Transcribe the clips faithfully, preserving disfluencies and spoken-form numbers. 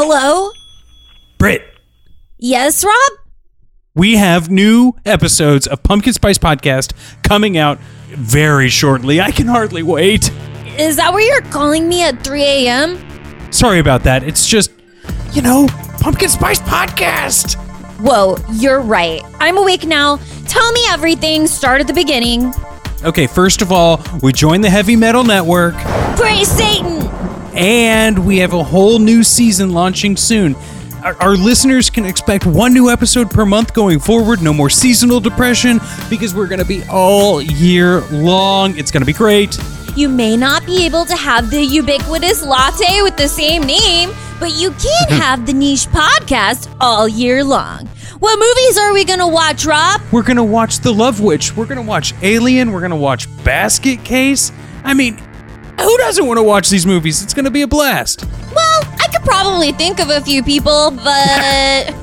Hello? Britt, Yes, Rob? we have new episodes of Pumpkin Spice Podcast coming out very shortly. I can hardly wait. Is that where you're calling me at three a.m.? Sorry about that. It's just, you know, Pumpkin Spice Podcast. Whoa, you're right. I'm awake now. Tell me everything. Start at the beginning. Okay, first of all, we joined the Heavy Metal Network, Praise Satan! and we have a whole new season launching soon. Our, our listeners can expect one new episode per month going forward. No more seasonal depression because we're going to be all year long. It's going to be great. You may not be able to have the ubiquitous latte with the same name, but you can have the niche podcast all year long. What movies are we gonna watch, Rob? We're going to watch The Love Witch. We're going to watch Alien. We're going to watch Basket Case. I mean, who doesn't want to watch these movies? It's going to be a blast. Well, I could probably think of a few people, but...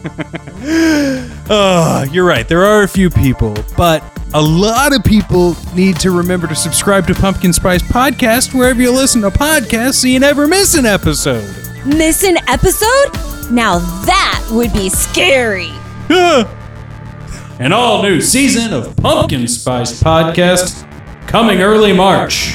Oh, you're right. There are a few people, but a lot of people need to remember to subscribe to Pumpkin Spice Podcast wherever you listen to podcasts so you never miss an episode. Miss an episode? Now that would be scary. An all-new season of Pumpkin Spice Podcast coming early March.